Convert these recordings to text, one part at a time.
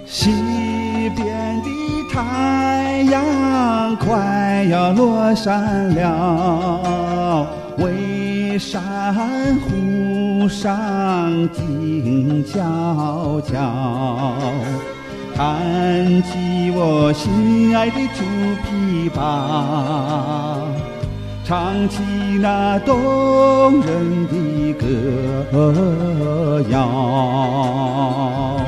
西边的太阳快要落山了，巍山湖上静悄悄，弹起我心爱的竹琵琶，唱起那动人的歌谣。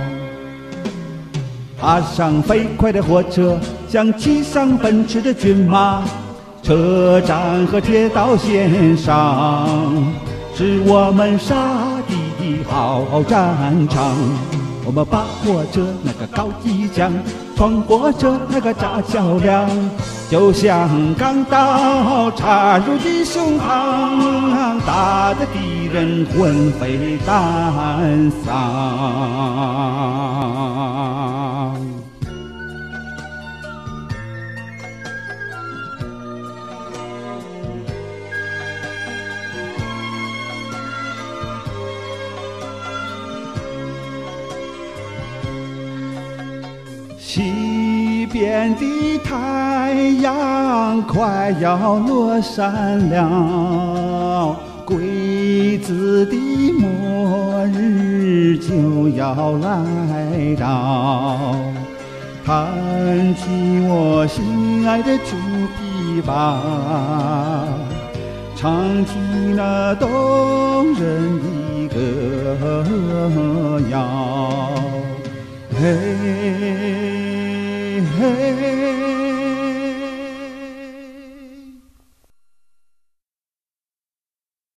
踏上飞快的火车，像骑上奔驰的骏马，车站和铁道线上是我们沙地的好战场。我们把握着那个高机枪，穿过着那个炸桥梁，就像钢刀插入的胸膛，打得敌人魂飞胆丧。西边的太阳快要落山了，鬼子的末日就要来到，弹起我心爱的竹琵琶，唱起那动人的歌谣。嘿嘿